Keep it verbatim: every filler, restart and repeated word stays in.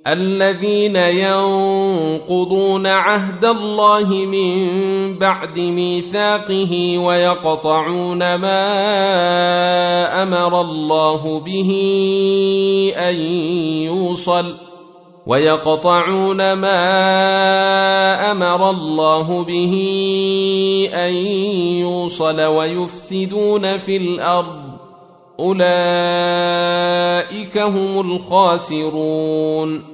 الذين ينقضون عهد الله من بعد ميثاقه ويقطعون ما أمر الله به أن يوصل ويقطعون ما أمر الله به أن يوصل ويفسدون في الأرض أولئك هم الخاسرون